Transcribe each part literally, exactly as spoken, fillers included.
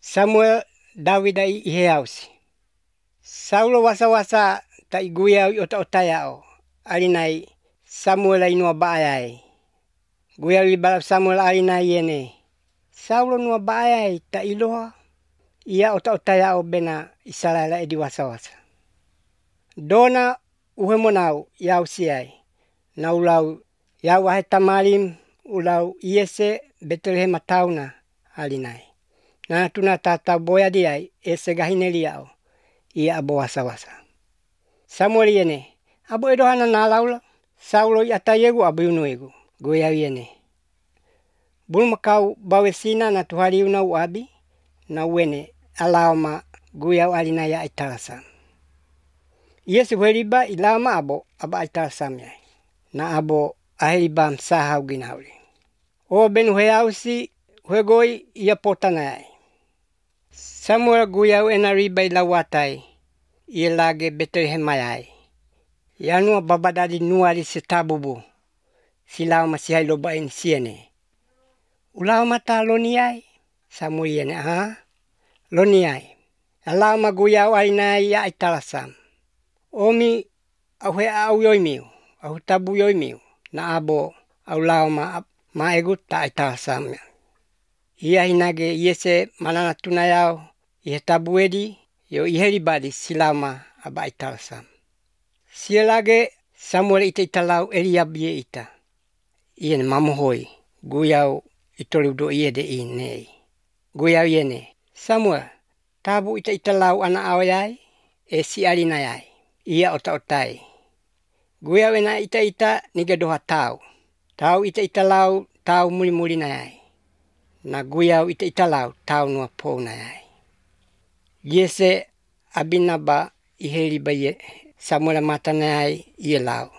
Samuel Dawida i iheausi. Saulo wasa-wasa ta iguyau i ota-otayao. Alinai Samuel inua baayai. Guyau i balau Samuel alinai ene. Saulo nua baayai ta iloa. Ia ota-otayao bena Israela edi wasa-wasa. Dona uhemonau yau siai. Na ulau yau wahe tamalim ulau Iese Betlehem tauna alinai. Na tuna tata boya diai ese gahineliao. Ia abo wasa-wasa. Samuel iene. Abo edohana na laula. Saulo i atayegu abo yunuegu. Guyau iene. Bulma kau bawesina na tuhariuna uabi. Na uene alaoma guyau alinai ya italasa. Iese hueriba ilama abo aba italasam yai. Na abo aheriba msahau ginauli. O benu heausi huegoi ia potana yai. Samuel guyau enariba ilawatai. Ia lage Betlehem mayai. Yanua babadadi nuari setabubu. Silau masihai lobain siene. Ulau mata loniai. Samuel iene. Ha? Loniai. Alau ma guyau alinai ya italasam. Omi auhe au yoimiu. Au tabu yoimiu. Na abo au lau ma, ma egu ta italasam. Ia hinage Iese manana tunayau. Ihe tabu edi. Yo iheribadi silama aba italasam. Sielage Samuel ita italau Eliab ye ita. Iene mamuhoi. Guyau itoliudo iede inei. Guyau iene. Samuel. Tabu ita italau ana awayai. E si alinayai. Ia ota-otai. Guyau ena ita ita nigedoha tau. Tau ita italau tau muli-muli nayai. Na guyau ita italau tau nua pou nayai. Iese abinaba iheriba ye. Samuel matanayai ie lau.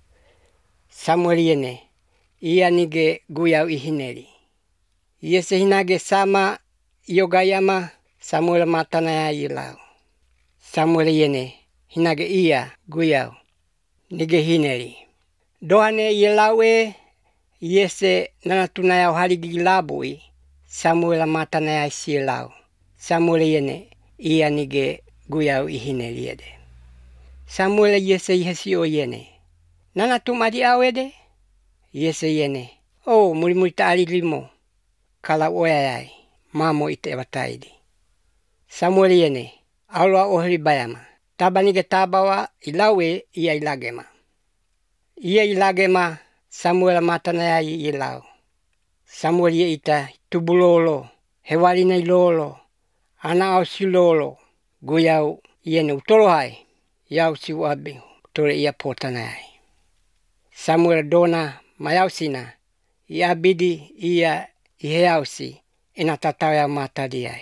Samuel iene. Ia nige guyau ihineri. Iese hinage sama iogayama Samuel matanayai ie lau. Samuel iene. Hinage ia guyau. Nige hineri. Dohane ie lau e. Iese nanatunayau haligi labui. Samuel matanayai sie lau. Samuel iene. Ia nige guyau ihineri ede. Samuel Iese ihesi o iene. Nanatum adi awede? Iese iene. Oh, muri-muri taali limo. Kalau oyayai. Mamo ite evataidi. Samuel iene. Aulua ohri bayama. Taba nige tabawa ilawe ia ilagema. Ia ilagema Samuel matanayai ilau. Samuel ie ita tubulolo. Hewalina ilolo. Ana au silolo. Guyau iene utolohai. Yau si wabi. Tore ia potanayai. Samuel dona mayausina. Ia bidi ia iheausi. Ena tatawaya matadiai.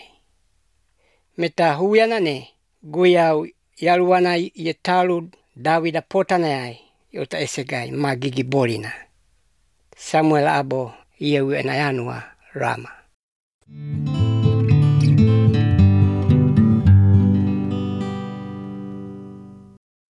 Meta huyanane. Guyau yaluana ie talu Dawida potanayai. Yota esegai magigi borina. Samuel abo ia ue na yanua Rama.